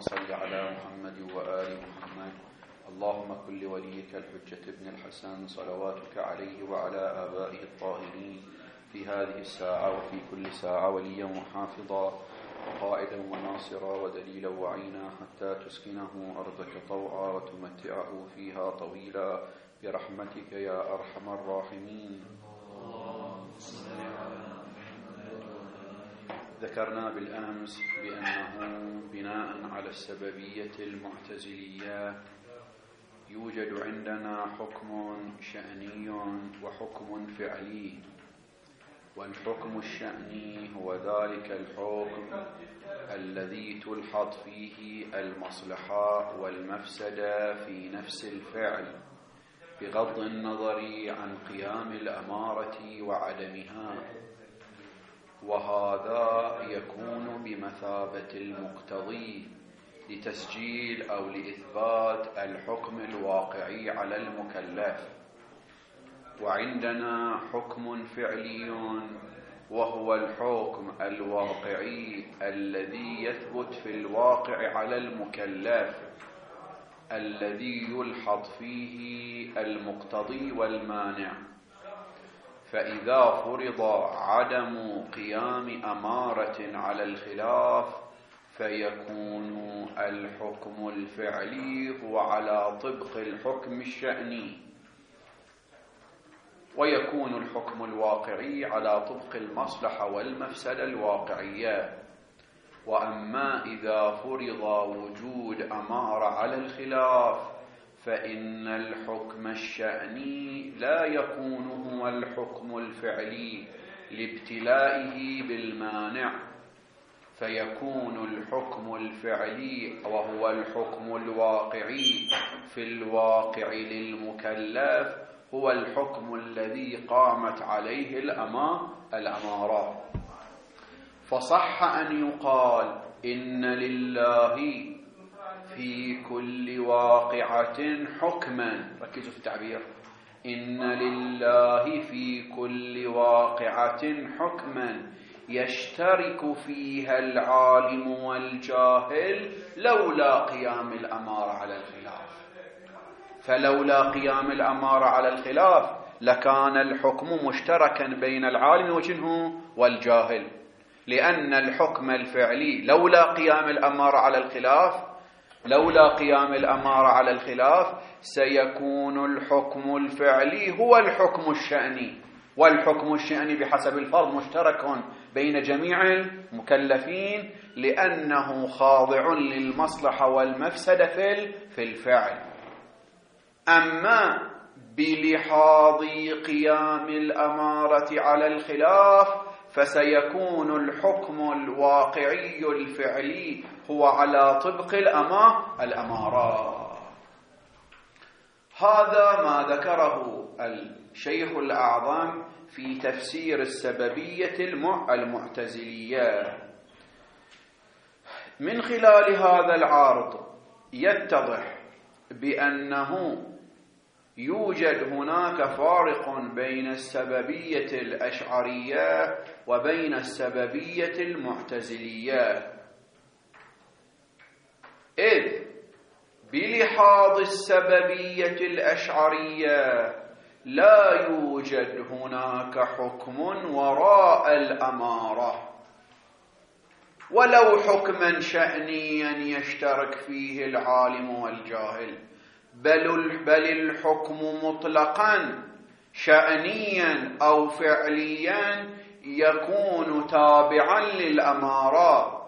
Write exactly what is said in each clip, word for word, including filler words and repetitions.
صل على محمد وآل محمد. اللهم كن لوليك الحجة ابن الحسن صلواتك عليه وعلى آبائه الطاهرين في هذه الساعة وفي كل ساعة وليا وحافظا وقائدا وناصرا ودليلا وعينا حتى تسكنه أرضك طوعا وتمتعه فيها طويلا برحمتك يا أرحم الراحمين. ذكرنا بالأمس بأنه بناء على السببية المعتزلية يوجد عندنا حكم شأني وحكم فعلي، والحكم الشأني هو ذلك الحكم الذي تلحظ فيه المصلحة والمفسدة في نفس الفعل بغض النظر عن قيام الأمارة وعدمها، وهذا يكون بمثابة المقتضي لتسجيل أو لإثبات الحكم الواقعي على المكلف. وعندنا حكم فعلي وهو الحكم الواقعي الذي يثبت في الواقع على المكلف الذي يلحظ فيه المقتضي والمانع. فإذا فرض عدم قيام أمارة على الخلاف فيكون الحكم الفعلي هو على طبق الحكم الشأني، ويكون الحكم الواقعي على طبق المصلحة والمفسدة الواقعية. وأما إذا فرض وجود أمارة على الخلاف فإن الحكم الشأني لا يكون هو الحكم الفعلي لابتلائه بالمانع، فيكون الحكم الفعلي وهو الحكم الواقعي في الواقع للمكلف هو الحكم الذي قامت عليه الأمارات. فصح أن يقال إن لله في كل واقعة حكما، ركزوا في التعبير، إن لله في كل واقعة حكما يشترك فيها العالم والجاهل لولا قيام الأمارة على الخلاف. فلولا قيام الأمارة على الخلاف لكان الحكم مشتركا بين العالم وجنه والجاهل، لأن الحكم الفعلي لولا قيام الأمارة على الخلاف لولا قيام الأمارة على الخلاف سيكون الحكم الفعلي هو الحكم الشأني، والحكم الشأني بحسب الفرض مشترك بين جميع المكلفين لأنه خاضع للمصلحة والمفسدة في الفعل. أما بلحاظ قيام الأمارة على الخلاف فسيكون الحكم الواقعي الفعلي هو على طبق الأمارات. هذا ما ذكره الشيخ الأعظم في تفسير السببية المعتزلية. من خلال هذا العرض يتضح بأنه يوجد هناك فارق بين السببية الأشعرية وبين السببية المعتزلية، إذ بلحاظ السببية الأشعرية لا يوجد هناك حكم وراء الأمارة ولو حكما شأنيا يشترك فيه العالم والجاهل، بل, بل الحكم مطلقا شأنيا أو فعليا يكون تابعا للأمارات.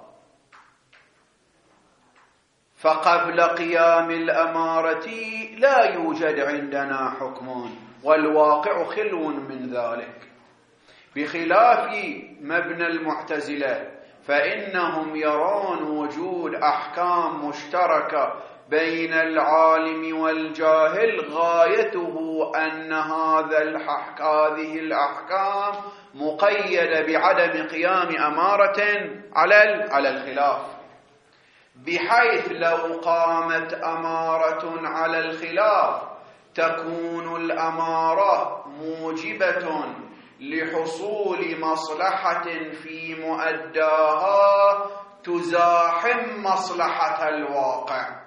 فقبل قيام الأمارة لا يوجد عندنا حكم، والواقع خلو من ذلك، بخلاف مبنى المعتزلة فإنهم يرون وجود أحكام مشتركة بين العالم والجاهل غايته أن هذا الحق هذه الأحكام مقيدة بعدم قيام أمارة على على الخلاف، بحيث لو قامت أمارة على الخلاف تكون الأمارة موجبة لحصول مصلحة في مؤداها تزاحم مصلحة الواقع،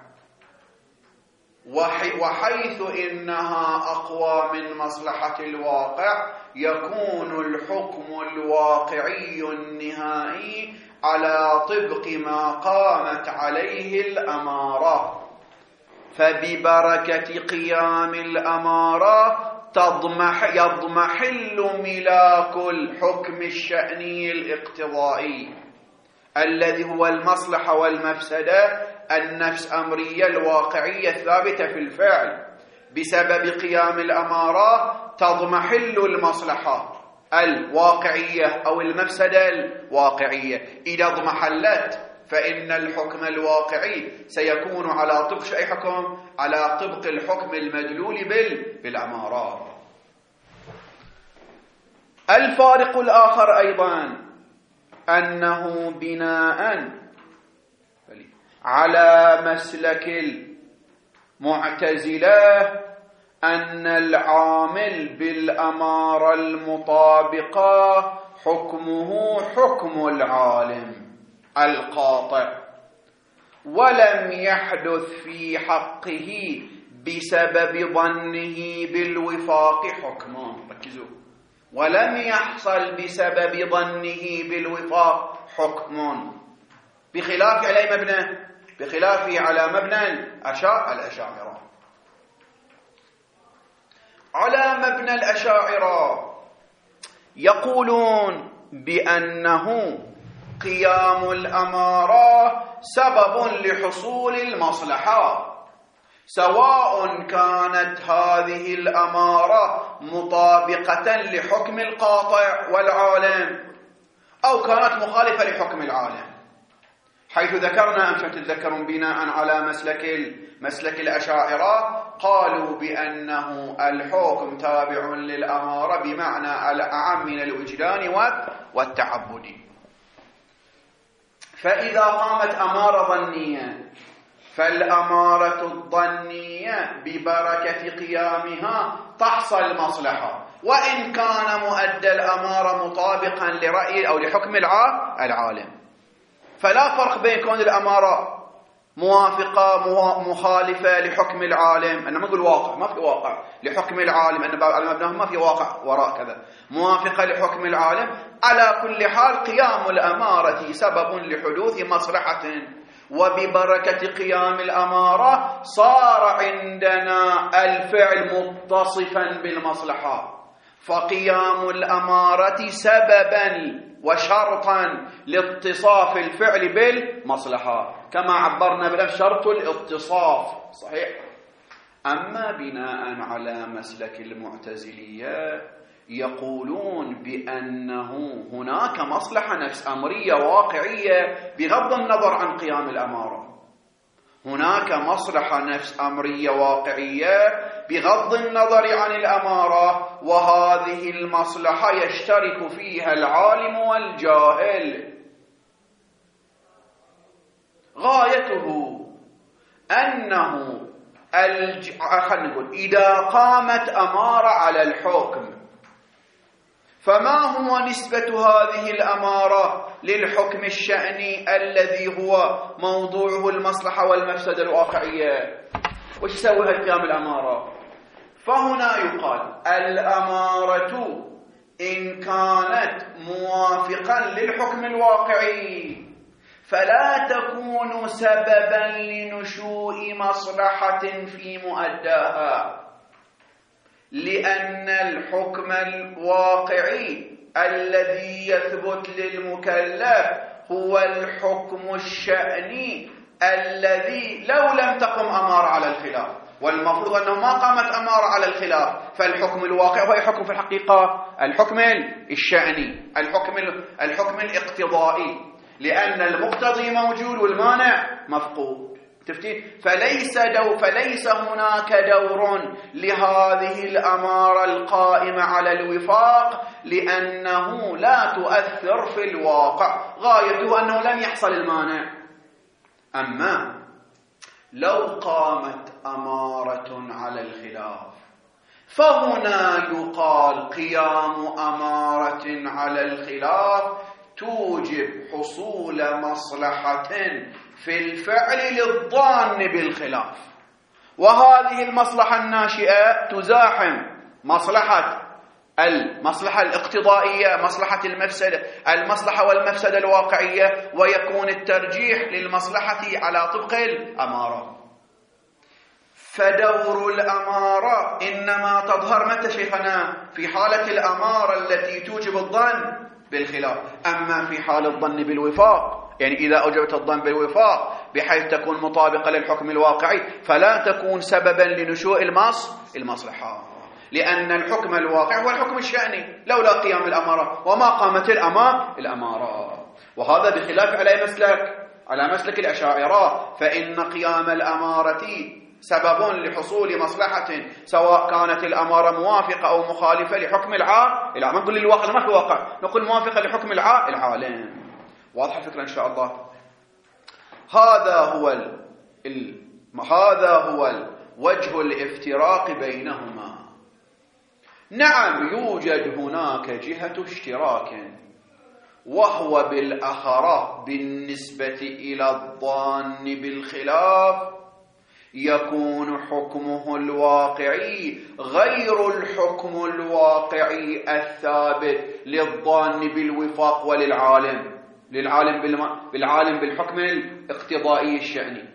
وحيث إنها أقوى من مصلحة الواقع يكون الحكم الواقعي النهائي على طبق ما قامت عليه الأمارة. فببركة قيام الأمارة تضمح يضمحل ملاك الحكم الشأني الاقتضائي الذي هو المصلحة والمفسدة النفس أمرية الواقعية الثابتة في الفعل. بسبب قيام الأمارة تضمحل المصلحة الواقعية أو المفسدة الواقعية. إذا اضمحلت فإن الحكم الواقعي سيكون على طبق أي حكم؟ على طبق الحكم المدلول بالأمارات. الفارق الآخر أيضا أنه بناء على مسلك المعتزلة أن العامل بالأمارة المطابقة حكمه حكم العالم القاطع، ولم يحدث في حقه بسبب ظنه بالوفاق حكم. ركزوا، ولم يحصل بسبب ظنه بالوفاق حكم، بخلاف على مبنى بخلافه على مبنى الأشاعرة. على مبنى الأشاعرة يقولون بأنه قيام الأمارة سبب لحصول المصلحة، سواء كانت هذه الأمارة مطابقة لحكم القاطع والعالم أو كانت مخالفة لحكم العالم. حيث ذكرنا أنتم تتذكرون بناء على مسلك مسلك الأشاعرة قالوا بأنه الحكم تابع للأمارة بمعنى الأعم من الوجدان والتعبد. فإذا قامت أمارة ظنية فالأمارة الظنية ببركة قيامها تحصل مصلحة، وإن كان مؤدى الأمارة مطابقا لرأي أو لحكم العالم. فلا فرق بين كون الأمارة موافقة مخالفة لحكم العالم، أنا ما أقول واقع، ما في واقع لحكم العالم، أن على مبناه ما في واقع وراء كذا، موافقة لحكم العالم. على كل حال قيام الأمارة سبب لحدوث مصلحة، وببركة قيام الأمارة صار عندنا الفعل متصفا بالمصلحة، فقيام الأمارة سببا وشرطا لاتصاف الفعل بالمصلحة، كما عبرنا بلفظ شرط الاتصاف. صحيح. أما بناء على مسلك المعتزلية يقولون بأنه هناك مصلحة نفس أمرية واقعية بغض النظر عن قيام الأمارة. هناك مصلحة نفس أمرية واقعية بغض النظر عن الأمارة، وهذه المصلحة يشترك فيها العالم والجاهل. غايته أنه الج... خلينا نقول إذا قامت أمارة على الحكم، فما هو نسبة هذه الأمارة للحكم الشأني الذي هو موضوعه المصلحة والمفسدة الواقعية؟ وش يسوي قيام الأمارة؟ فهنا يقال الأمارة إن كانت موافقا للحكم الواقعي فلا تكون سببا لنشوء مصلحة في مؤداها، لأن الحكم الواقعي الذي يثبت للمكلف هو الحكم الشأني الذي لو لم تقم أمارة على الخلاف، والمفروض أنه ما قامت أمارة على الخلاف، فالحكم الواقع هو حكم في الحقيقة الحكم الشأني، الحكم الحكم الاقتضائي، لأن المقتضي موجود والمانع مفقود. تفتين؟ فليس دو فليس هناك دور لهذه الأمارة القائمة على الوفاق، لأنه لا تؤثر في الواقع، غايته أنه لم يحصل المانع. أما لو قامت أمارة على الخلاف فهنا يقال قيام أمارة على الخلاف توجب حصول مصلحة في الفعل للظان بالخلاف، وهذه المصلحة الناشئة تزاحم مصلحة المصلحة الاقتضائية، مصلحة المفسدة المصلحة والمفسدة الواقعية، ويكون الترجيح للمصلحة على طبق الأمارة. فدور الأمارة إنما تظهر متى شيخنا؟ في حالة الأمارة التي توجب الظن بالخلاف. أما في حال الظن بالوفاق، يعني إذا أوجبت الظن بالوفاق بحيث تكون مطابقة للحكم الواقعي، فلا تكون سببا لنشوء المص المصلحة، لأن الحكم الواقع هو الحكم الشأني لولا قيام الأمارة، وما قامت الأمارة الأمارة. وهذا بخلاف على مسلك على مسلك الأشاعرة، فإن قيام الأمارة سبب لحصول مصلحة، سواء كانت الأمارة موافقة أو مخالفة لحكم العالم. ما نقول للواقع ما في الواقع، نقول موافقة لحكم العالم. واضح الفكرة إن شاء الله. هذا هو ال... ال... هذا هو ال... وجه الافتراق بينهما. نعم يوجد هناك جهة اشتراك، وهو بالأخرى بالنسبة إلى الظان بالخلاف يكون حكمه الواقعي غير الحكم الواقعي الثابت للظان بالوفاق وللعالم للعالم بالم... بالعالم بالحكم الاقتضائي الشأني.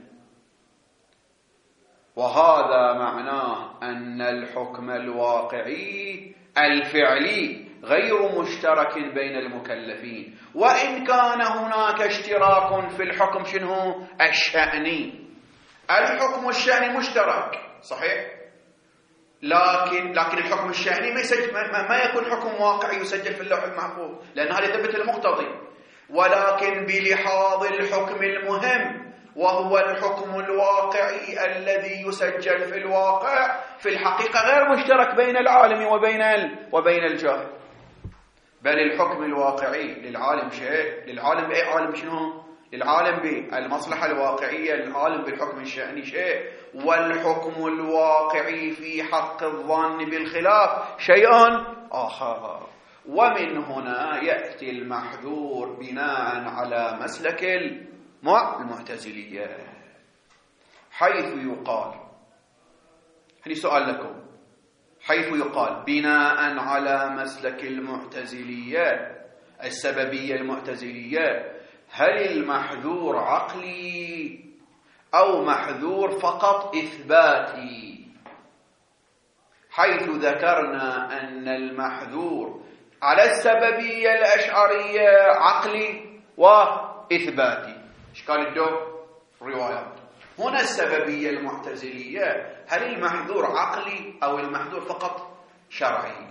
وهذا معناه أن الحكم الواقعي الفعلي غير مشترك بين المكلفين، وإن كان هناك اشتراك في الحكم شنو الشأني. الحكم الشأني مشترك صحيح، لكن لكن الحكم الشأني ما يسجل ما, ما يكون حكم واقعي يسجل في اللوح المحفوظ، لأن هذا يثبت المقتضي، ولكن بلحاظ الحكم المهم وهو الحكم الواقعي الذي يسجل في الواقع في الحقيقة غير مشترك بين العالم وبين ال... وبين الجاهل، بل الحكم الواقعي للعالم شيء، للعالم بأي عالم شنو؟ للعالم بالمصلحة الواقعية، للعالم بالحكم الشأني شيء، والحكم الواقعي في حق الظن بالخلاف شيء آخر. ومن هنا يأتي المحذور بناء على مسلك المعتزلية، حيث يقال، هني سؤال لكم، حيث يقال بناء على مسلك المعتزلية السببية المعتزلية، هل المحذور عقلي أو محذور فقط إثباتي؟ حيث ذكرنا أن المحذور على السببية الأشعرية عقلي وإثباتي، إشكال الدور روايات. هنا السببية المعتزلية هل المحذور عقلي أو المحذور فقط شرعي؟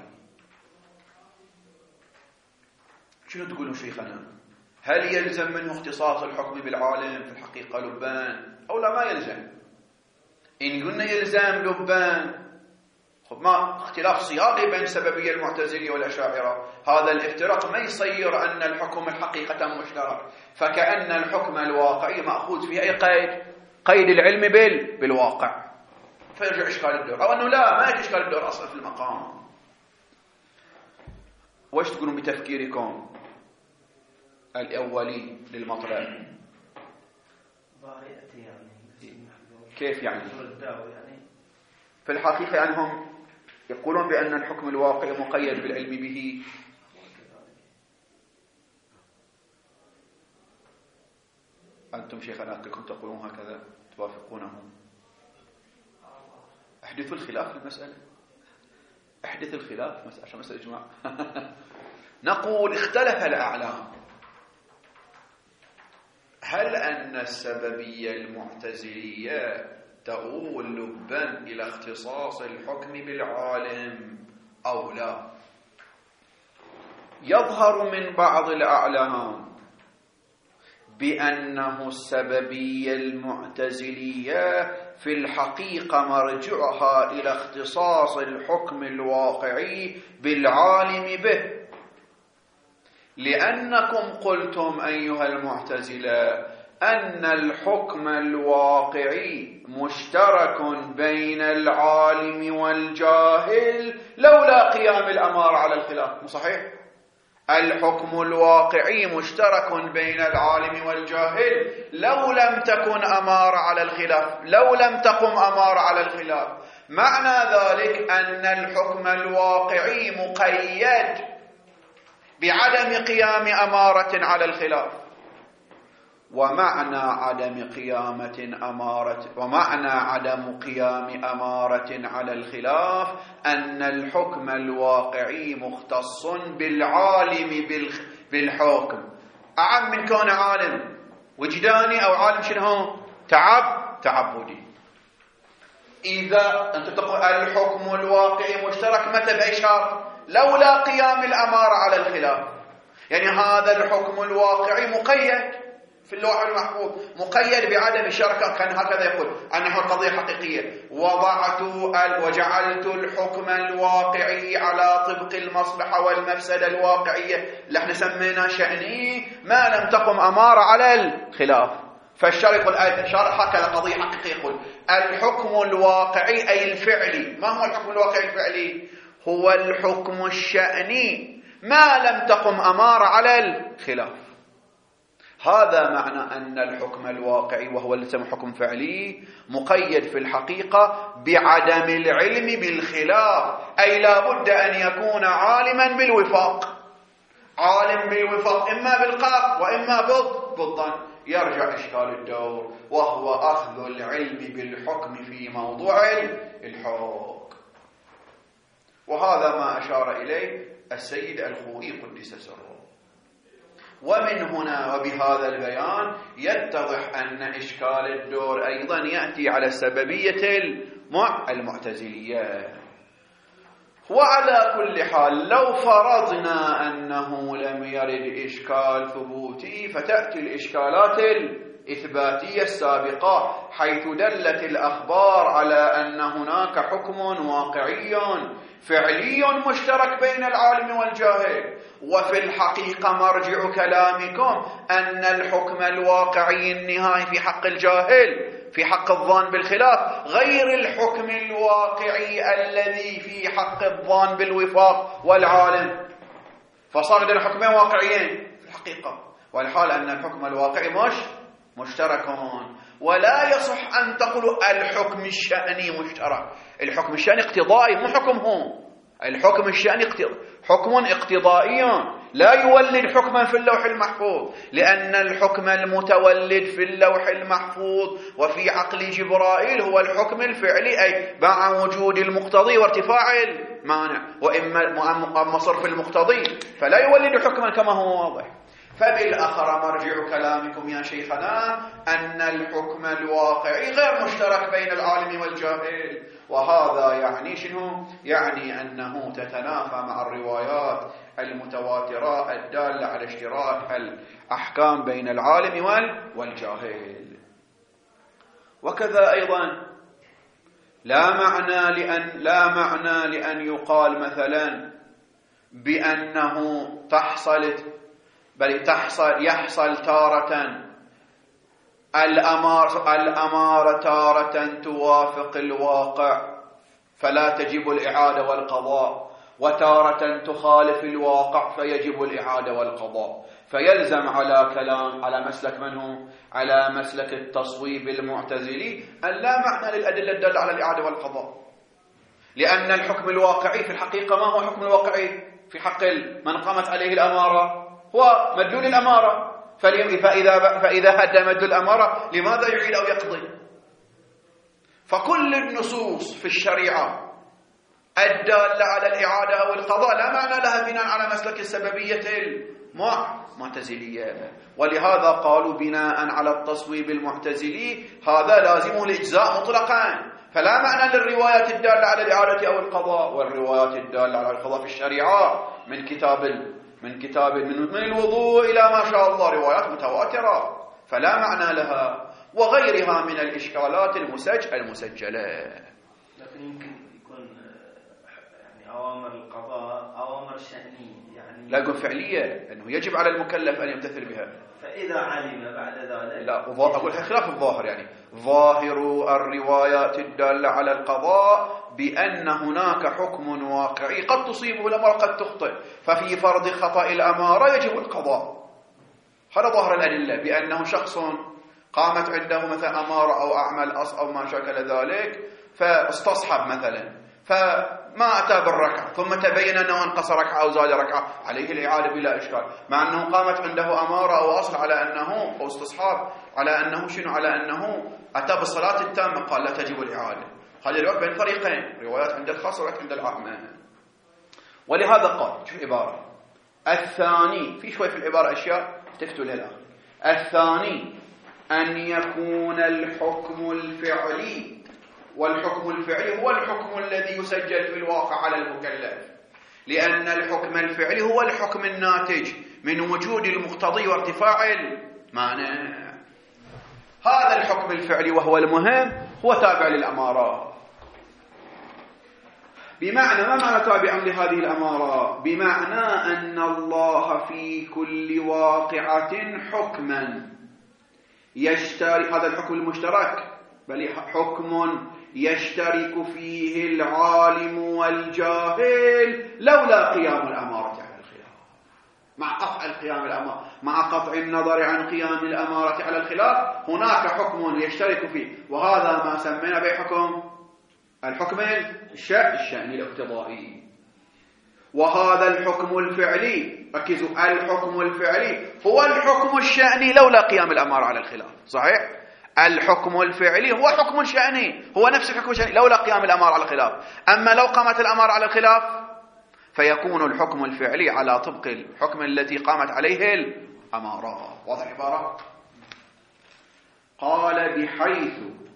شنو تقولون شيخنا؟ هل يلزم منه اختصاص الحكم بالعالم في الحقيقة لبان أو لا ما يلزم؟ إن قلنا يلزم لبان، خب ما اختلاف صياغي بين السببية المعتزلية والأشاعرة، هذا الافتراق ما يصير أن الحكم الحقيقة مشترك، فكأن الحكم الواقعي مأخوذ فيه أي قيد قيد العلم بال بالواقع، فيرجع إشكال الدور، أو أنه لا ما يجي إشكال الدور أصلا في المقام. وش تقولون بتفكيركم الأولي للمطلب؟ كيف يعني؟ في الحقيقة يعني هم يقولون بأن الحكم الواقعي مقيد بالعلم به. أنتم شيخنا كنتم تقولون هكذا توافقونهم؟ احدثوا الخلاف في المسألة، احدث الخلاف مسألة عشان مسألة إجماع. نقول اختلف الأعلام، هل أن السببية المعتزلية تؤول لبا إلى اختصاص الحكم بالعالم أو لا؟ يظهر من بعض الأعلام بأنه السببية المعتزلية في الحقيقة مرجعها إلى اختصاص الحكم الواقعي بالعالم به، لأنكم قلتم أيها المعتزلة أن الحكم الواقعي مشترك بين العالم والجاهل لولا قيام الأمارة على الخلاف، صحيح؟ الحكم الواقعي مشترك بين العالم والجاهل لو لم تكن أمارة على الخلاف، لو لم تقم أمارة على الخلاف. معنى ذلك أن الحكم الواقعي مقيد بعدم قيام أمارة على الخلاف. ومعنى عدم قيامة أمارة ومعنى عدم قيام أمارة على الخلاف أن الحكم الواقعي مختص بالعالم بالحكم، أعم من كون عالم وجداني أو عالم شنو تعب تعبدي. إذا أنت تقول الحكم الواقعي مشترك متى بأي شرط؟ لولا قيام الأمارة على الخلاف. يعني هذا الحكم الواقعي مقيد في اللوح المحفوظ، مقيد بعدم الشركة. كان هكذا يقول أنه قضية حقيقية. وضعت وجعلت الحكم الواقعي على طبق المصلحة والمفسدة الواقعية اللي احنا سمينا شأني ما لم تقم أمارة على الخلاف. فالشرع يقول الشرع هكذا قضية حقيقية، يقول الحكم الواقعي أي الفعلي. ما هو الحكم الواقعي الفعلي؟ هو الحكم الشأني ما لم تقم أمارة على الخلاف. هذا معنى أن الحكم الواقعي وهو اللي يسمى حكم فعلي مقيد في الحقيقة بعدم العلم بالخلاف، أي لا بد أن يكون عالما بالوفاق، عالم بالوفاق إما بالقاف وإما بالظن. يرجع إشكال الدور وهو أخذ العلم بالحكم في موضوع الحكم. وهذا ما أشار إليه السيد الخوئي قدس سره. ومن هنا وبهذا البيان يتضح أن إشكال الدور أيضا يأتي على السببية المعتزلية. وعلى كل حال لو فرضنا أنه لم يرد إشكال ثبوتي فتأتي الإشكالات الإثباتية السابقة، حيث دلت الأخبار على أن هناك حكم واقعي فعلي مشترك بين العالم والجاهل. وفي الحقيقة مرجع كلامكم أن الحكم الواقعي النهائي في حق الجاهل في حق الظان بالخلاف غير الحكم الواقعي الذي في حق الظان بالوفاق والعالم. فصار لنا حكمين واقعيين في الحقيقة، والحال أن الحكم الواقعي مش مشتركون. ولا يصح أن تقولوا الحكم الشأني مشترك. الحكم الشأني اقتضائي مو حكم هو. الحكم الشأني حكم اقتضائي لا يولد حكما في اللوح المحفوظ، لأن الحكم المتولد في اللوح المحفوظ وفي عقل جبرائيل هو الحكم الفعلي، أي مع وجود المقتضي وارتفاع المانع، وإما صرف المقتضي فلا يولد حكما كما هو واضح. فبالأخر مرجع كلامكم يا شيخنا أن الحكم الواقعي غير مشترك بين العالم والجاهل. وهذا يعني شنو؟ يعني أنه تتنافى مع الروايات المتواترة الدالة على اشتراك الأحكام بين العالم والجاهل. وكذا أيضا لا معنى لأن لا معنى لأن يقال مثلا بأنه تحصل بل تحصل يحصل تارة الأمار الأمارة تارة توافق الواقع فلا تجب الإعادة والقضاء، وتارة تخالف الواقع فيجب الإعادة والقضاء. فيلزم على كلام على مسلك من هو؟ على مسلك التصويب المعتزلي أن لا معنى للأدلة الدالة على الإعادة والقضاء، لأن الحكم الواقعي في الحقيقة ما هو الحكم الواقعي في حق من قامت عليه الأمارة؟ هو مدلول الأمارة. فإذا, فإذا هدى مدلول الأمارة لماذا يعيد أو يقضي؟ فكل النصوص في الشريعة الدالة على الإعادة أو القضاء لا معنى لها بناء على مسلك السببية المعتزلية. ولهذا قالوا بناء على التصويب المعتزلي هذا لازمه الإجزاء مطلقا، فلا معنى للروايات الدالة على الإعادة أو القضاء. والروايات الدالة على القضاء في الشريعة من كتاب من كتاب من الوضوء إلى ما شاء الله روايات متواترة، فلا معنى لها. وغيرها من الإشكالات المسج المسجلة. لكن يمكن يكون يعني أوامر القضاء أوامر شأنية، يعني لا يكون فعلية، أنه يجب على المكلف أن يمتثل بها. فإذا علم بعد ذلك، لا أقول خلاف الظاهر، يعني ظاهر الروايات الدالة على القضاء بأن هناك حكم واقعي قد تصيبه الأمر قد تخطئ، ففي فرض خطأ الأمارة يجب القضاء. هذا ظاهر الأدلة، بأنه شخص قامت عنده مثلا أمارة أو أعمل أص أو ما شاكل ذلك، فاستصحب مثلا، فما أتى بالركعة، ثم تبين أنه أنقص ركعة أو زاد ركعة، عليه الإعادة بلا إشكال، مع أنه قامت عنده أمارة أو أصل على أنه أو استصحاب على أنه شنو، على أنه أتى بالصلاة التامة، قال لا تجب الإعادة. هذه الرواية بين فريقين، روايات عند الخاص وروايات عند العامة. ولهذا قال شوف العبارة الثاني، في شوي في العبارة أشياء تكتب لها. الثاني أن يكون الحكم الفعلي، والحكم الفعلي هو الحكم الذي يسجل في الواقع على المكلف، لأن الحكم الفعلي هو الحكم الناتج من وجود المقتضي وارتفاع المانع. هذا الحكم الفعلي وهو المهم هو تابع للأمارة. بمعنى ما معنى تابع لهذه الأمارة؟ بمعنى أن الله في كل واقعة حكما يشترك، هذا الحكم المشترك، بل حكم يشترك فيه العالم والجاهل لولا قيام الأمارة على الخلاف، مع قطع القيام الأمارة، مع قطع النظر عن قيام الأمارة على الخلاف، هناك حكم يشترك فيه، وهذا ما سمينا بحكم الحكم الشأني الاقتضائي. وهذا الحكم الفعلي، ركزوا، الحكم الفعلي هو الحكم الشأني لولا قيام الأمارة على الخلاف. صحيح؟ الحكم الفعلي هو حكم شأني، هو نفس الحكم الشأني لولا قيام الأمارة على الخلاف. أما لو قامت الأمارة على الخلاف فيكون الحكم الفعلي على طبق الحكم التي قامت عليه الأمارة. واضح العبارة؟ قال بحيث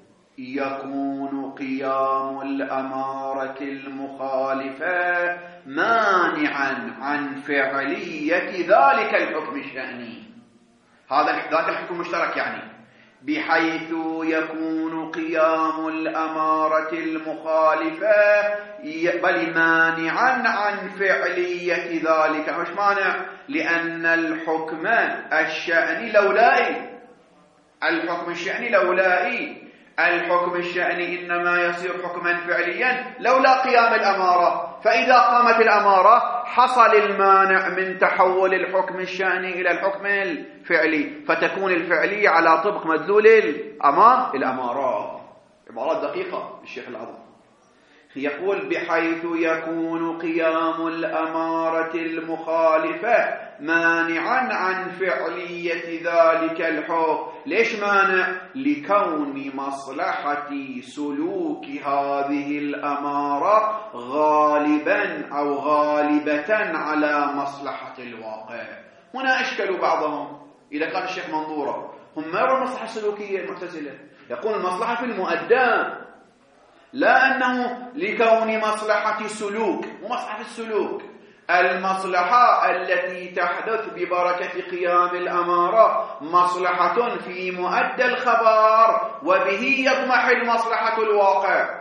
يكون قيام الأمارة المخالفة مانعا عن فعلية ذلك الحكم الشأني. هذا ذاك الحكم المشترك، يعني بحيث يكون قيام الأمارة المخالفة بل مانعا عن فعلية ذلك. مش مانع، لأن الحكم الشأني لولائي، الحكم الشأني لولائي، الحكم الشأني إنما يصير حكما فعليا لولا قيام الأمارة، فإذا قامت الأمارة حصل المانع من تحول الحكم الشأني إلى الحكم الفعلي، فتكون الفعلية على طبق مدلول الأمارة. عبارات دقيقة الشيخ العظيم يقول بحيث يكون قيام الأمارة المخالفة مانعا عن فعلية ذلك الحكم. ليش مانع؟ لكون مصلحة سلوك هذه الأمارة غالبا أو غالبة على مصلحة الواقع. هنا أشكلوا بعضهم، إذا كان الشيخ منظورة هم ما يرون المصلحة السلوكية المعتزلة، يقول المصلحة في المؤدى، لا أنه لكون مصلحة سلوك، ومصلحة السلوك المصلحة التي تحدث ببركة قيام الأمارة مصلحة في مؤدى الخبر، وبه يضمحل مصلحة الواقع،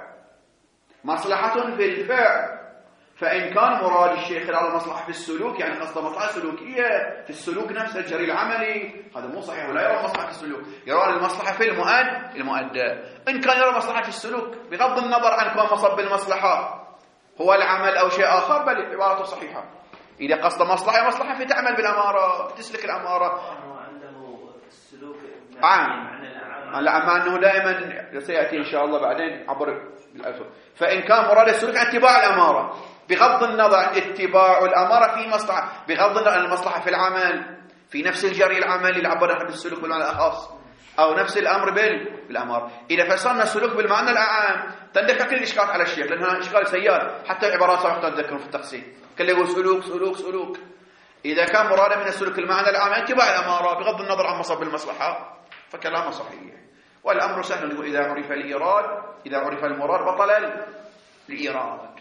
مصلحة في الفعل. فإن كان مراد الشيخ على المصلحة في السلوك، يعني قصد مصلحة سلوكية في السلوك نفسه الجري العملي، هذا مو صحيح، ولا يرى مصلحة في السلوك، يرى المصلحة في المؤد المؤدى. إن كان يرى مصلحة في السلوك بغض النظر عن كون مصب المصلحة هو العمل أو شيء آخر، بل عبارته صحيحة. إذا قصد مصلحة مصلحة في تعمل بالأمارة، تسلك الأمارة، عنده السلوك عام، مع أنه دائما سيأتي إن شاء الله بعدين عبر الأسر. فإن كان مراد السلوك اتباع الأمارة بغض النظر عن اتباع الأمارة في مصلحة، بغض النظر عن المصلحة في العمل، في نفس الجري العملي اللي عبر عن بالسلوك بالمعنى الأخص، أو نفس الأمر بالأمر. إذا فسرنا السلوك بالمعنى الأعام تندفع كل الإشكال على الشيخ، لأنها إشكال سيار، حتى العبارات صارت تذكرون في التقسيم كل يقول سلوك سلوك سلوك. إذا كان مرادا من السلوك المعنى الأعام اتباع الأمارة بغض النظر عن مصب المصلحة فكلامه صحيح. والأمر سهل، إذا عرف الإيراد، إذا عرف المراد بطل الإيراد.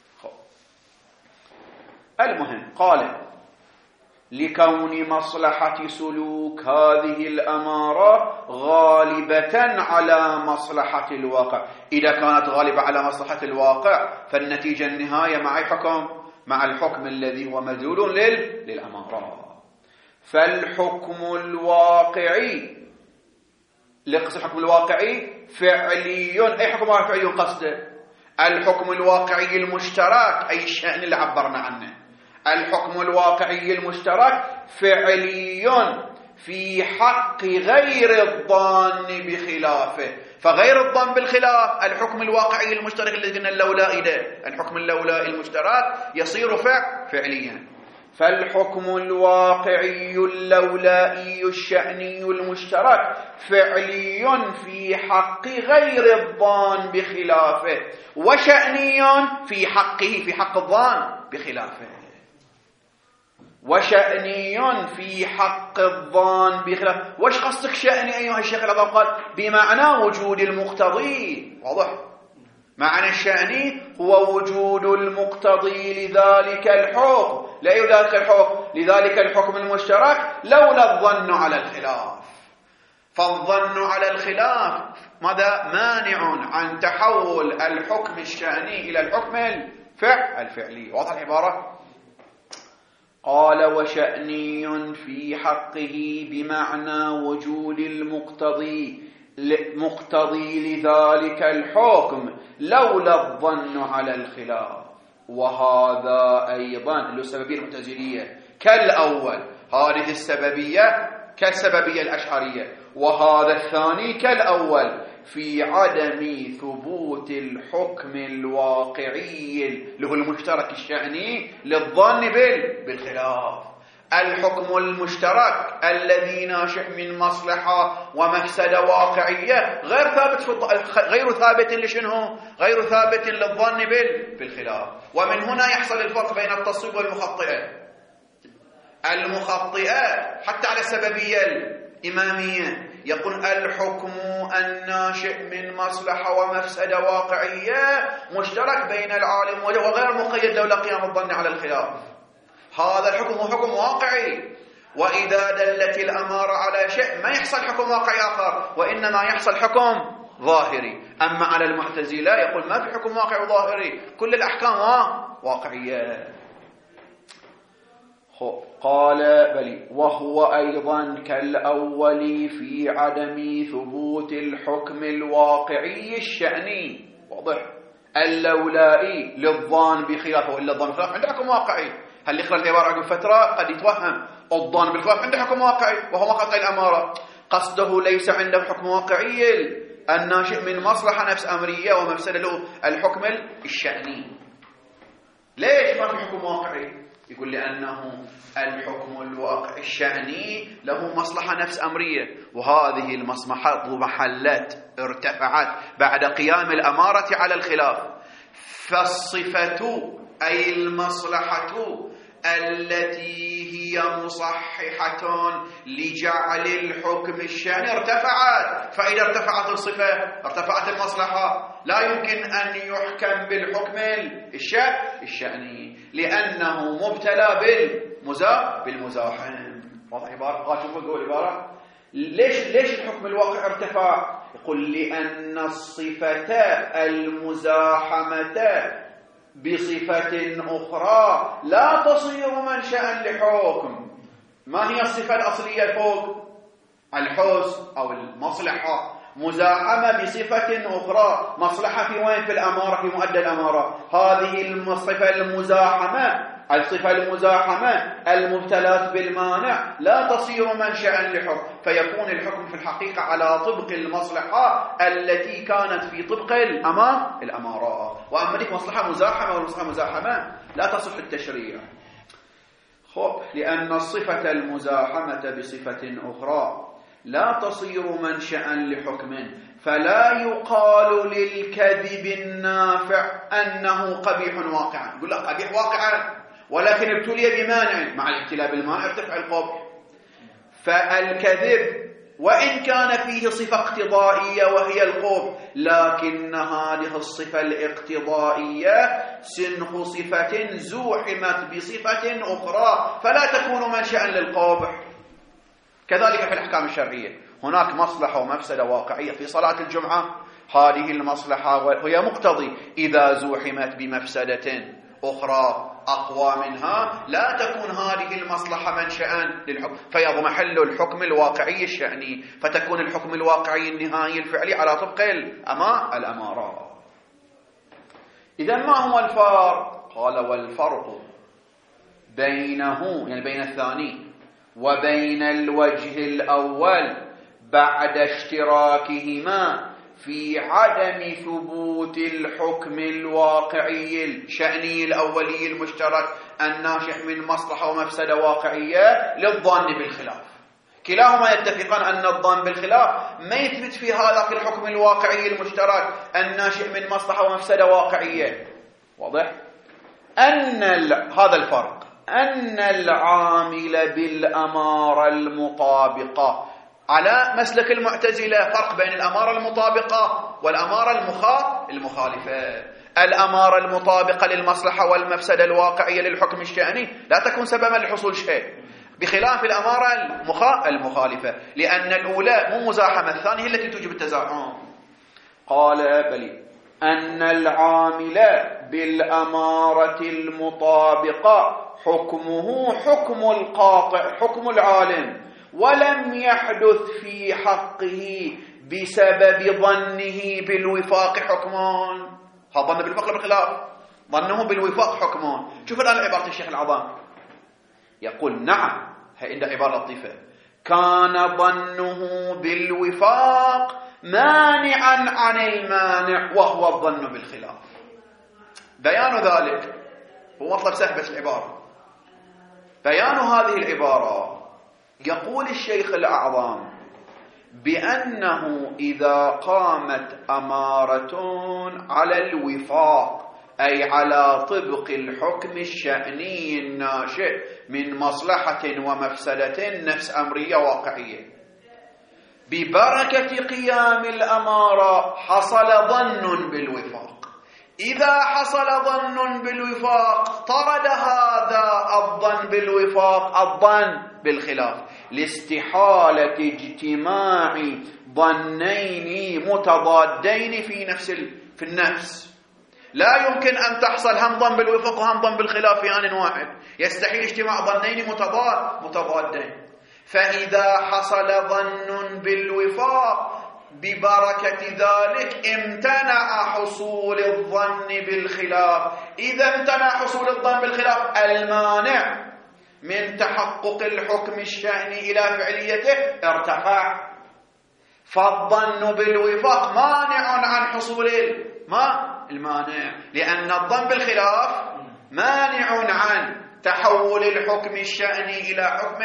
المهم قال لكون مصلحة سلوك هذه الأمارة غالبة على مصلحة الواقع. إذا كانت غالبة على مصلحة الواقع فالنتيجة النهاية مع حكم مع الحكم الذي هو مدلول لل... للأمارة. فالحكم الواقعي، لقص الحكم الواقعي فعلي. أي حكم واقعي قصده؟ الحكم الواقعي المشترك، أي الشأن اللي عبرنا عنه. الحكم الواقعي المشترك فعلي في حق غير الظان بخلافه. فغير الظن بالخلاف الحكم الواقعي المشترك الذي قلنا اللولائي ده، الحكم اللولائي المشترك يصير فعل فعليا. فالحكم الواقعي اللولائي الشأني المشترك فعلي في حق غير الظان بخلافه، وشأني في حقه، في حق الظان بخلافه. وشأني في حق الظان بخلاف. وش قصدك شأني أيها الشيخ العظام؟ قال بمعنى وجود المقتضي. واضح؟ معنى الشأني هو وجود المقتضي لذلك الحكم. لا ذلك الحكم، لذلك الحكم المشترك، لولا الظن على الخلاف. فالظن على الخلاف ماذا؟ مانع عن تحول الحكم الشأني إلى الحكم الفعل الفعلي. واضح العبارة؟ قال وشأني في حقه بمعنى وجود المقتضي مقتضي لذلك الحكم لولا الظن على الخلاف. وهذا أيضا له السببية المعتزلية كالأول، هذه السببية كالسببية الأشعرية، وهذا الثاني كالأول في عدم ثبوت الحكم الواقعي اللي هو المشترك الشأني للظن بالخلاف. الحكم المشترك الذي ناشئ من مصلحة ومفسدة واقعية غير ثابت في الض... غير ثابت لشنو؟ غير ثابت للظن بالخلاف. ومن هنا يحصل الفرق بين التصويب والمخطئة. المخطئة حتى على السببية الإمامية يقول الحكم الناشئ من مصلحة ومفسدة واقعية مشترك بين العالم وغير مقيد لولا قيام الظن على الخلاف. هذا الحكم هو حكم واقعي، وإذا دلت الأمارة على شيء ما يحصل حكم واقعي آخر، وإنما يحصل حكم ظاهري. أما على المعتزلة يقول ما في حكم واقعي وظاهري، كل الأحكام واقعية. قال بل وهو أيضا كالأول في عدم ثبوت الحكم الواقعي الشأني. واضح؟ اللولائي للظان بخلافه، وإلا الظان بخلاف عنده حكم واقعي. هل يقرأ العبارة عقب فترة قد يتوهم الظان بالخلاف عنده حكم واقعي وهو مقطع الأمارة. قصده ليس عنده حكم واقعي الناشئ من مصلحة نفس أمرية ومفسدة له الحكم الشأني. ليش ما في حكم واقعي؟ يقول لأنه الحكم الواقع الشأني له مصلحة نفس أمرية، وهذه المصلحة محلت ارتفعت بعد قيام الأمارة على الخلاف. فالصفة أي المصلحة التي هي مصححة لجعل الحكم الشأني ارتفعت. فإذا ارتفعت الصفة ارتفعت المصلحة. لا يمكن أن يحكم بالحكم الشأني لأنه مبتلى بالمزاحم. واضح عبارة؟ قال شوفوا قول عبارة ليش ليش الحكم الواقع ارتفع؟ يقول لأن الصفة المزاحمة بصفة أخرى لا تصير منشأ لحكم. ما هي الصفة الأصلية فوق؟ الحسن أو المصلحة. مزاحمة بصفة أخرى، مصلحة في وين؟ في الأمارة، في مؤدى الأمارة. هذه الصفة المزاحمة، الصفة المزاحمة المبتلات بالمانع لا تصير منشأ لحكم، فيكون الحكم في الحقيقة على طبق المصلحة التي كانت في طبق الأمام الأمارة. وأما ديك مصلحة مزاحمة والمصلحة مزاحمة لا تصح التشريع. خب لأن الصفة المزاحمة بصفة أخرى لا تصير منشأ لحكم، فلا يقال للكذب النافع أنه قبيح واقعا. يقول لك قبيح واقعا ولكن ابتلي بمانع، مع الابتلاء بالمانع ارتفع القبح. فالكذب وإن كان فيه صفة اقتضائية وهي القبح، لكن هذه الصفة الاقتضائية سنخ صفة زوحمت بصفة أخرى فلا تكون منشأ للقبح. كذلك في الأحكام الشرعية هناك مصلحة ومفسدة واقعية في صلاة الجمعة، هذه المصلحة وهي مقتضي إذا زوحمت بمفسدة أخرى أقوى منها لا تكون هذه المصلحة منشأ للحكم، فيضمحل الحكم الواقعي الشأني، فتكون الحكم الواقعي النهائي الفعلي على طبق الأمارة. إذا ما هو الفرق؟ قال والفرق بينه، يعني بين الثاني وبين الوجه الأول بعد اشتراكهما في عدم ثبوت الحكم الواقعي الشأني الأولي المشترك الناشئ من مصلحة ومفسدة واقعية للظن بالخلاف. كلاهما يتفقان أن الظن بالخلاف ما يثبت في هذا الحكم الواقعي المشترك الناشئ من مصلحة ومفسدة واقعية. واضح؟ أن هذا الفرق، أن العامل بالأمارة المطابقة على مسلك المعتزلة، فرق بين الأمارة المطابقة والأمارة المخالفة. الأمارة المطابقة للمصلحة والمفسدة الواقعية للحكم الشأني لا تكون سببا لحصول شيء، بخلاف الأمارة المخالفة، لأن الأولى مو مزاحمة، الثانية هي التي توجب التزاحم. قال بل أن العامل بالأمارة المطابقة حكمه حكم القاطع، حكم العالم، ولم يحدث في حقه بسبب ظنه بالوفاق حكمان. هذا ظن بالوفاق بالخلاف، ظنه بالوفاق حكمان. شوف الآن عبارة الشيخ العظام، يقول نعم، هي عند عبارة لطيفة، كان ظنه بالوفاق مانعا عن المانع وهو الظن بالخلاف. بيان ذلك هو مطلب سهبة العبارة. بيان هذه العبارة، يقول الشيخ الأعظم بأنه إذا قامت أمارة على الوفاق، أي على طبق الحكم الشأني الناشئ من مصلحة ومفسدة نفس أمرية واقعية، ببركة قيام الأمارة حصل ظن بالوفاق. إذا حصل ظن بالوفاق طرد هذا الظن بالوفاق الظن بالخلاف، لاستحالة اجتماع ظنين متضادين في نفس في النفس. لا يمكن أن تحصل هم ظن بالوفاق وهم ظن بالخلاف في آن واحد، يستحيل اجتماع ظنين متضاد متضادين. فإذا حصل ظن بالوفاق ببركة ذلك امتنع حصول الظن بالخلاف. إذا امتنع حصول الظن بالخلاف، المانع من تحقق الحكم الشأني إلى فعليته ارتفع، فالظن بالوفاق مانع عن حصول ما المانع، لأن الظن بالخلاف مانع عن تحول الحكم الشأني إلى حكم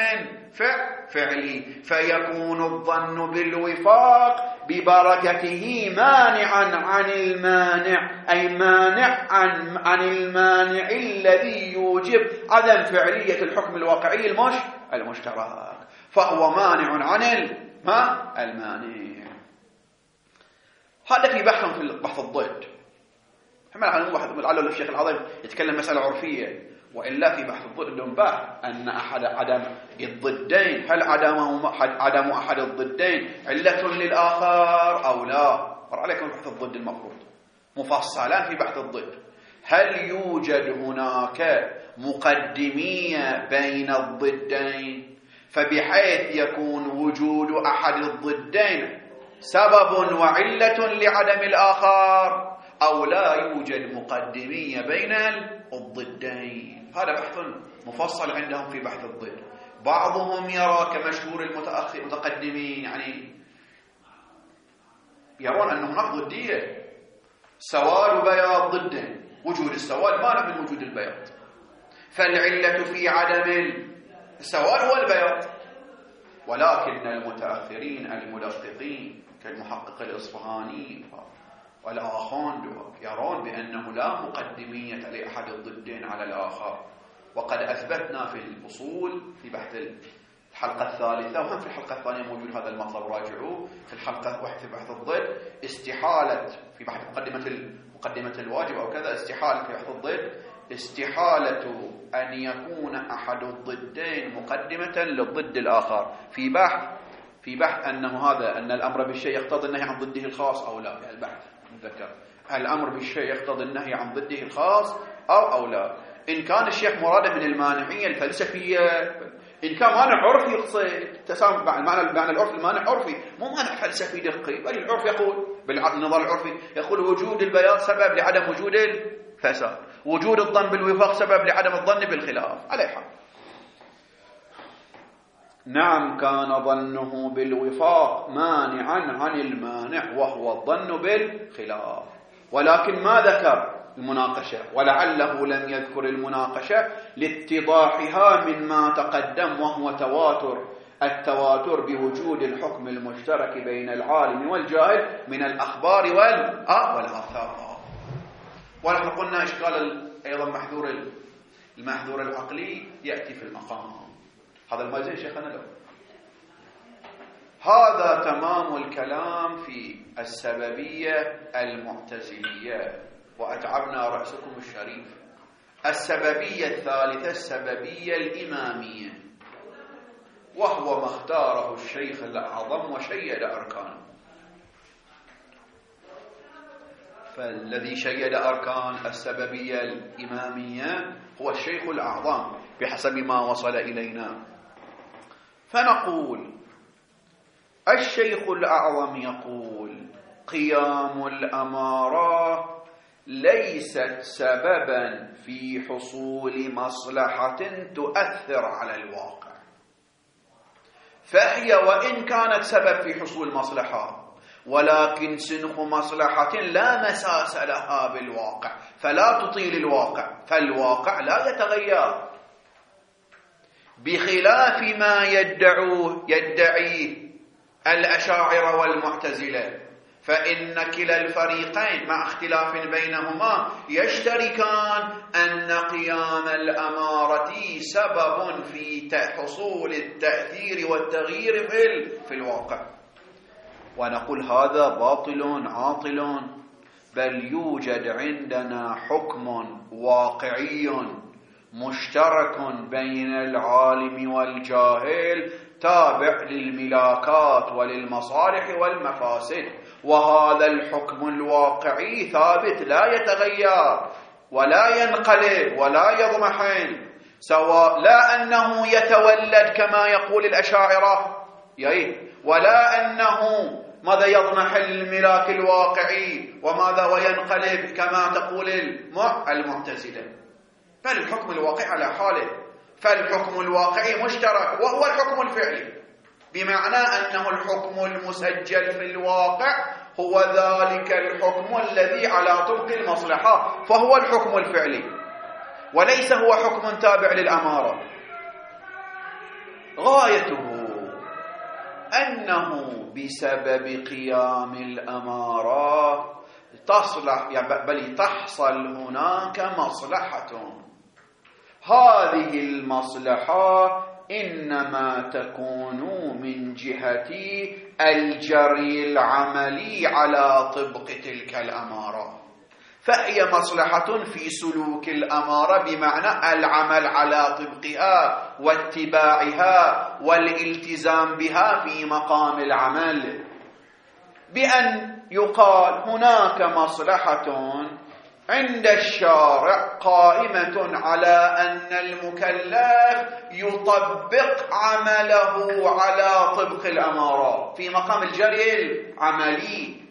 فعلي، فيكون الظن بالوفاق ببركته مانعا عن المانع، أي مانع عن, عن المانع الذي يوجب عدم فعلية الحكم الواقعي المش المشترك، فهو مانع عن ما المانع. هذا في بحث في بحث الضد. لعل الشيخ العظيم يتكلم مسألة عرفية، وإلا في بحث الضد عندهم بحث أن أحد عدم الضدين، هل عدمه عدم أحد الضدين علة للآخر أو لا؟ مر عليكم بحث الضد المفروض مفصلا في بحث الضد. هل يوجد هناك مقدمية بين الضدين فبحيث يكون وجود أحد الضدين سبب وعلة لعدم الآخر، أو لا يوجد مقدمية بين الضدين؟ هذا بحث مفصل عندهم في بحث الضد. بعضهم يرى كمشهور المتقدمين، يعني يرون أن هناك ضدية، سواد وبياض ضدين، وجود السواد مانع من وجود البياض، فالعلة في عدم السواد هو البياض. ولكن المتأخرين المدققين كالمحقق الإصفهاني والآخرون يرون بأنه لا مقدمية لأحد الضدين على الآخر. وقد أثبتنا في الأصول في بحث الحلقة الثالثة، وهم في الحلقة الثانية موجود هذا المطلب، راجعوه في الحلقة واحد في بحث الضد، استحالة في بحث مقدمة مقدمة الواجب أو كذا، استحالة في بحث الضد استحالة أن يكون أحد الضدين مقدمة للضد الآخر في بحث في بحث أنه هذا أن الأمر بالشيء يقتضي النهي عن ضده الخاص أو لا. يعني البحث مذكر الأمر بالشيء يقتضي النهي عن ضده الخاص أو أو لا. إن كان الشيخ مراده من المانعية الفلسفية، إن كان مانع عرفي يقصد تسامح معنى معنى العرف، المانع عرفي مو مانع فلسفي دقي، بل العرف يقول بالنظر العرفي يقول وجود البياض سبب لعدم وجود الفساد، وجود الظن بالوفاق سبب لعدم الظن بالخلاف. على حال نعم كان ظنه بالوفاق مانعا عن المانع وهو الظن بالخلاف، ولكن ما ذكر المناقشة، ولعله لم يذكر المناقشة لاتضاحها مما تقدم، وهو تواتر التواتر بوجود الحكم المشترك بين العالم والجاهل من الأخبار والآثار. ونحن قلنا إشكال أيضا محذور المحذور العقلي يأتي في المقام هذا الموزين شيخنا له. هذا تمام الكلام في السببية المعتزلية، وأتعبنا رأسكم الشريف. السببية الثالثة السببية الإمامية، وهو ما اختاره الشيخ الأعظم وشيد أركانه. فالذي شيد أركان السببية الإمامية هو الشيخ الأعظم بحسب ما وصل إلينا. فنقول الشيخ الأعظم يقول قيام الأمارة ليست سببا في حصول مصلحة تؤثر على الواقع، فهي وإن كانت سبب في حصول مصلحة ولكن سنخ مصلحة لا مساس لها بالواقع، فلا تطيل الواقع، فالواقع لا يتغير، بخلاف ما يدعوه يدعيه الأشاعرة والمعتزلة، فإن كلا الفريقين مع اختلاف بينهما يشتركان أن قيام الأمارة سبب في حصول التأثير والتغيير في الواقع. ونقول هذا باطل عاطل، بل يوجد عندنا حكم واقعي مشترك بين العالم والجاهل تابع للملاكات وللمصالح والمفاسد، وهذا الحكم الواقعي ثابت لا يتغير ولا ينقلب ولا يضمحل، سواء لا أنه يتولد كما يقول الأشاعرة ولا أنه ماذا يضمحل الملاك الواقعي وماذا وينقلب كما تقول المعتزلة، بل الحكم الواقعي على حاله. فالحكم الواقعي مشترك وهو الحكم الفعلي، بمعنى أنه الحكم المسجل في الواقع هو ذلك الحكم الذي على طبق المصلحة، فهو الحكم الفعلي وليس هو حكم تابع للأمارة. غايته أنه بسبب قيام الأمارة تصلح يعني بل تحصل هناك مصلحة، هذه المصلحة إنما تكون من جهة الجري العملي على طبق تلك الأمارة، فهي مصلحة في سلوك الأمارة بمعنى العمل على طبقها واتباعها والالتزام بها في مقام العمل، بأن يقال هناك مصلحة عند الشارع قائمة على أن المكلف يطبق عمله على طبق الأمارة في مقام الجري العملي،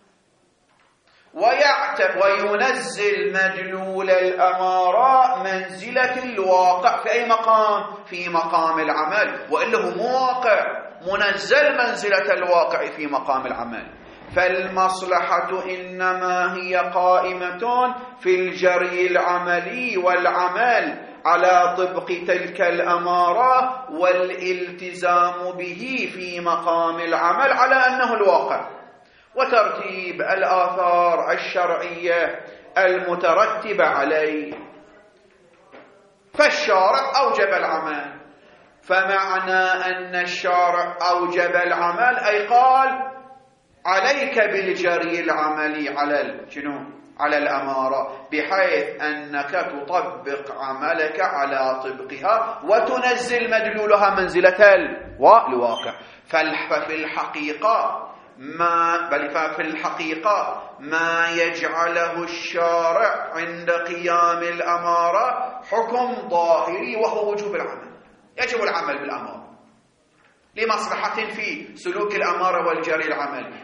وينزل مدلول الأمارة منزلة الواقع في أي مقام؟ في مقام العمل، وإلا هو مواقع منزل منزلة الواقع في مقام العمل. فالمصلحة إنما هي قائمة في الجري العملي والعمل على طبق تلك الأمارة والالتزام به في مقام العمل على أنه الواقع، وترتيب الآثار الشرعية المترتبة عليه. فالشارع أوجب العمل، فمعنى أن الشارع أوجب العمل أي قال عليك بالجري العملي على شنو؟ على الأمارة، بحيث أنك تطبق عملك على طبقها وتنزل مدلولها منزلة الواقع. ففي الحقيقة ما بل في الحقيقة ما يجعله الشارع عند قيام الأمارة حكم ظاهري، وهو وجوب العمل. يجب العمل بالأمارة لمصلحة في سلوك الأمارة والجري العملي،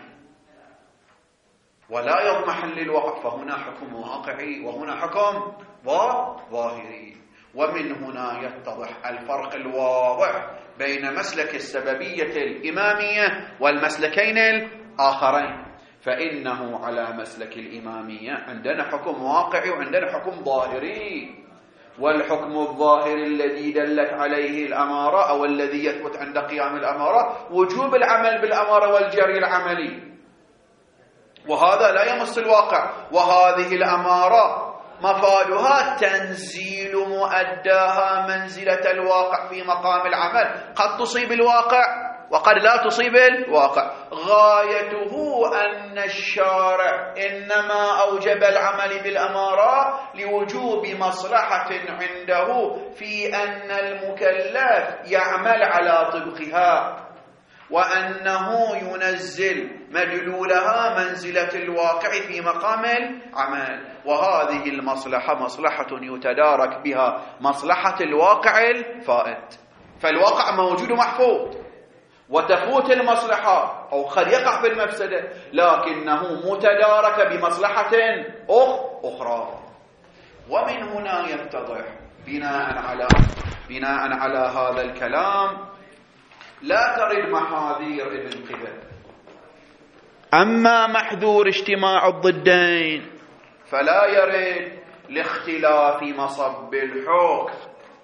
ولا يضمحل للوقع، فهنا حكم واقعي وهنا حكم ظاهري. ومن هنا يتضح الفرق الواضح بين مسلك السببية الإمامية والمسلكين الآخرين. فإنه على مسلك الإمامية عندنا حكم واقعي وعندنا حكم ظاهري، والحكم الظاهري الذي دلت عليه الأمارة أو الذي يثبت عند قيام الأمارة وجوب العمل بالأمارة والجري العملي، وهذا لا يمس الواقع. وهذه الأمارة مفادها تنزيل مؤداها منزلة الواقع في مقام العمل، قد تصيب الواقع وقد لا تصيب الواقع. غايته أن الشارع إنما أوجب العمل بالأمارة لوجوب مصلحة عنده في أن المكلف يعمل على طبقها، وأنه ينزل مدلولها منزلة الواقع في مقام العمل. وهذه المصلحة مصلحة يتدارك بها مصلحة الواقع الفائت. فالواقع موجود محفوظ، وتفوت المصلحة أو قد يقع في المفسدة، لكنه متدارك بمصلحة أخرى. ومن هنا يتضح بناء على بناء على هذا الكلام لا ترد محاذير ابن قبل. أما محذور اجتماع الضدين فلا يرد لاختلاف مصب الحكم.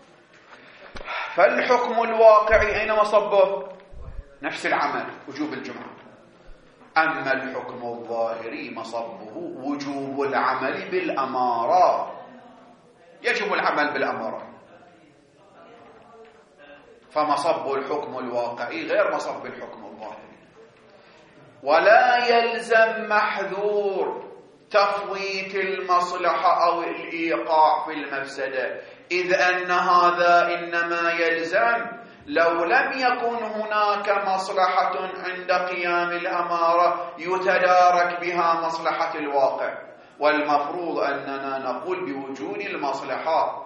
فالحكم الواقعي أين مصبه؟ نفس العمل، وجوب الجمعة. أما الحكم الظاهري مصبه وجوب العمل بالأمارة، يجب العمل بالأمارة. فمصب الحكم الواقعي غير مصب الحكم الظاهري. ولا يلزم محذور تفويت المصلحة أو الإيقاع في المفسدة، إذ أن هذا إنما يلزم لو لم يكن هناك مصلحة عند قيام الأمارة يتدارك بها مصلحة الواقع. والمفروض أننا نقول بوجود المصلحة،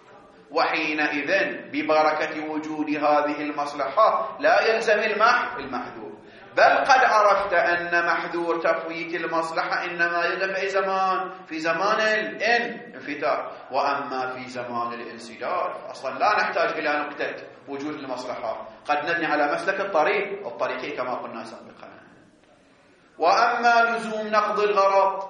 وحينئذ ببركة وجود هذه المصلحة لا يلزم المحذور. بل قد عرفت أن محذور تفويت المصلحة إنما يلزم في زمان في زمان الانفتاح، وأما في زمان الانسداد أصلا لا نحتاج إلى نقطة وجود المصلحة، قد نبني على مسلك الطريق الطريقي كما قلنا سابقا. وأما لزوم نقض الغرض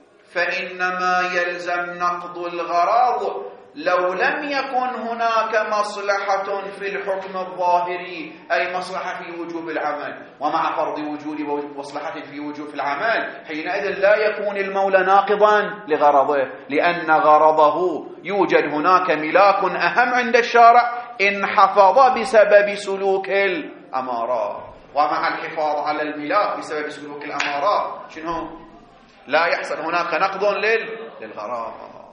فإنما يلزم نقض الغرض لو لم يكن هناك مصلحة في الحكم الظاهري، أي مصلحة في وجوب العمل. ومع فرض وجود مصلحة في وجوب العمل حينئذ لا يكون المولى ناقضا لغرضه، لأن غرضه يوجد هناك ملاك أهم عند الشارع انحفظ بسبب سلوك الأمارات. ومع الحفاظ على الملاك بسبب سلوك الأمارات شنو؟ لا يحصل هناك نقض للغرض.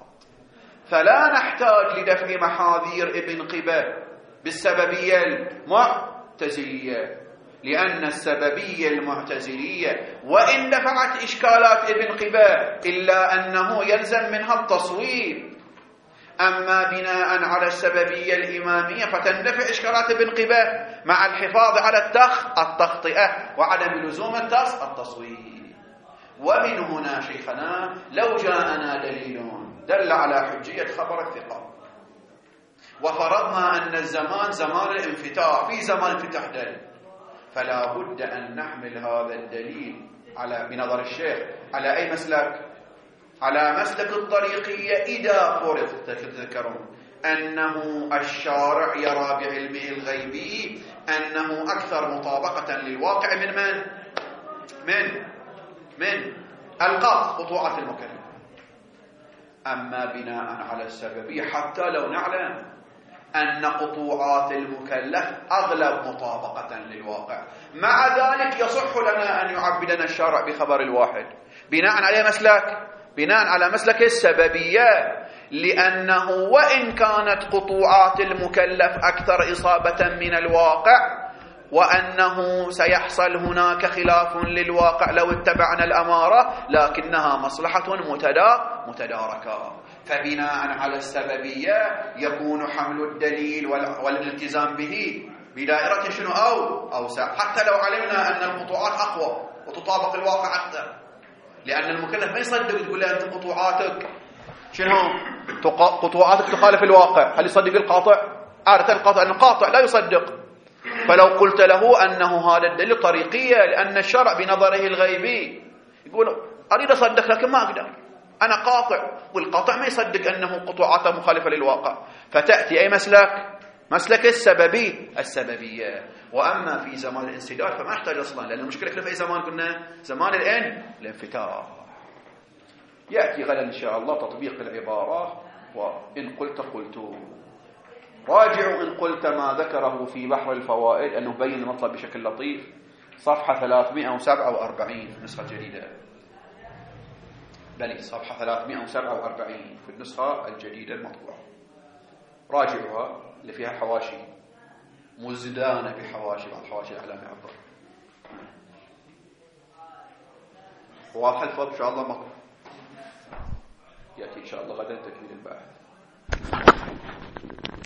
فلا نحتاج لدفع محاذير ابن قبة بالسببية المعتزلية، لأن السببية المعتزلية وإن دفعت إشكالات ابن قبة إلا أنه يلزم منها التصويب. أما بناء على السببية الإمامية فتندفع إشكالات ابن قبة مع الحفاظ على التخ التخطئة وعدم لزوم التصويب. ومن هنا شيخنا لو جاءنا دليل دل على حجية خبر الثقة، وفرضنا أن الزمان زمان الانفتاح، في زمان انفتاح دليل، فلا بد أن نحمل هذا الدليل على بنظر الشيخ على أي مسلك؟ على مسلك الطريقية. إذا فرض تذكرون أنه الشارع يرى بعلمه الغيبي أنه أكثر مطابقة للواقع من من؟ من من القاط قطوعة المكلف. أما بناء على السببية حتى لو نعلم أن قطوعات المكلف أغلب مطابقة للواقع، مع ذلك يصح لنا أن يعبدنا الشارع بخبر الواحد بناء على مسلك بناء على مسلك السببية، لأنه وإن كانت قطوعات المكلف أكثر إصابة من الواقع وأنه سيحصل هناك خلاف للواقع لو اتبعنا الأمارة، لكنها مصلحة متداركة. فبناء على السببية يكون حمل الدليل والالتزام به بدائرة شنو أو أوسع، حتى لو علمنا أن القطوعات أقوى وتطابق الواقع أكثر، لأن المكلف ما يصدق تقول له أنت قطوعاتك شنو؟ قطوعاتك تخالف الواقع. هل يصدق القاطع؟ عادة القاطع أن القاطع لا يصدق. فلو قلت له أنه هذا الدليل طريقية، لأن الشرع بنظره الغيبي يقول أريد أصدق لكن ما أقدر، أنا قاطع، والقاطع ما يصدق أنه قطوعاته مخالفة للواقع. فتأتي أي مسلك؟ مسلك السببي السببية. وأما في زمان الانسداد فما يحتاج أصلا، لأن المشكلة في أي زمان قلنا؟ زمان الإن الانفتاح. يأتي غدا إن شاء الله تطبيق العبارة. وإن قلت قلت راجعوا إن قلت ما ذكره في بحر الفوائد أنه بين المطلب بشكل لطيف، صفحة ثلاثمائة وسبعة وأربعين في النسخة الجديدة. بلي صفحة ثلاثمائة وسبعة وأربعين في النسخة الجديدة المطبوعة، راجعوها اللي فيها حواشي مزدانة بحواشي بعض حواشي الإعلام عبر. واضح الفضل إن شاء الله مطبوع. يأتي إن شاء الله غدا تكميل البحث.